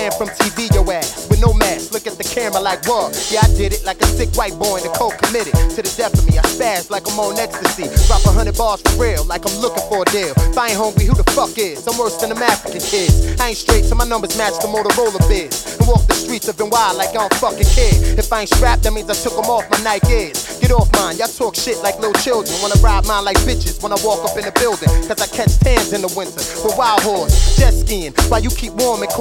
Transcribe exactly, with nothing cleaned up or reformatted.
banned from T V, your ass. With no mask, look at the camera like what? Yeah, I did it like a sick white boy in the cold committed. To the death of me, I spaz like I'm on ecstasy. Drop a hundred bars for real, like I'm looking for a deal. If I ain't hungry, who the fuck is? I'm worse than them African kids. I ain't straight, so my numbers match the Motorola biz. And walk the streets of N Y like I don't fucking care. If I ain't strapped, that means I took them off my Nikes. Get off mine, y'all talk shit like little children. Wanna ride mine like bitches when I walk up in the building. Cause I catch tans in the winter with wild horse, jet skiing, while you keep warm and cool.